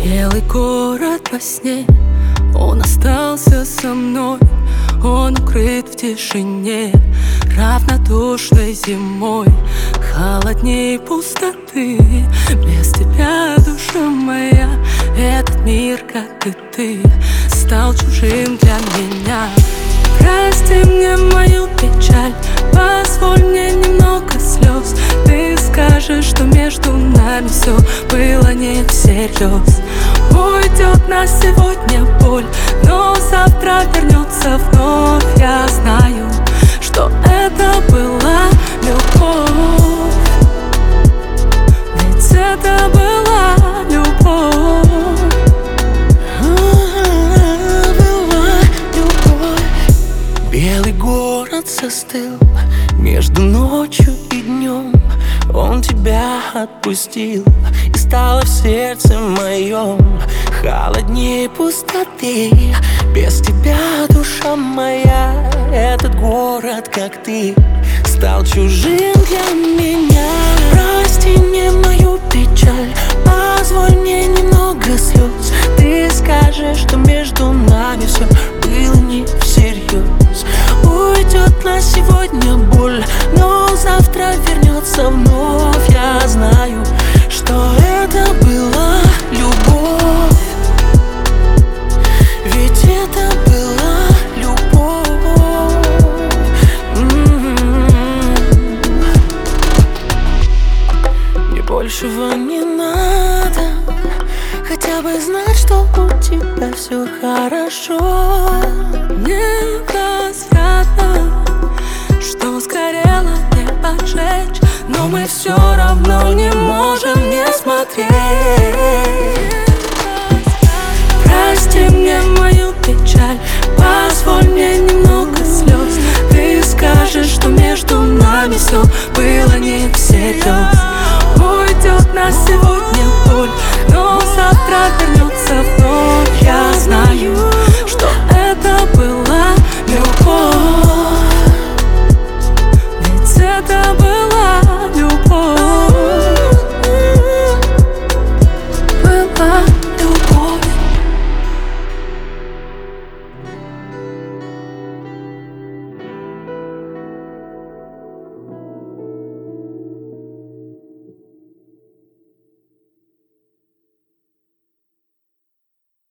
Белый город во сне, он остался со мной. Он укрыт в тишине, равнодушной зимой. Холодней пустоты, без тебя, душа моя. Этот мир, как и ты, стал чужим для меня. Прости мне мою печаль, позволь мне немного слез. Ты скажешь, что между нами все было не всерьез. Уйдет на сегодня боль, но завтра вернется вновь. Я знаю, что это была любовь, ведь это была любовь. Белый город застыл между ночью и днем. Он тебя отпустил, и стало в сердце моем холоднее пустоты. Без тебя, душа моя, этот город, как ты, стал чужим для меня. Прости мне мою печаль, позволь мне немного слез. Ты скажешь, что между нами все было не всерьез. Уйдет на сегодня боль, но завтра вернется вновь. Я знаю, что это была любовь, ведь это была любовь. Мне большего не надо, хотя бы знать, что у тебя все хорошо. Невозвратно, что сгорело, не поджечь, но мы все равно не можем не смотреть. Прости мне мою печаль, позволь мне немного слез. Ты скажешь, что между нами все было не всерьез. Уйдет на сегодня боль, но завтра вернется вновь.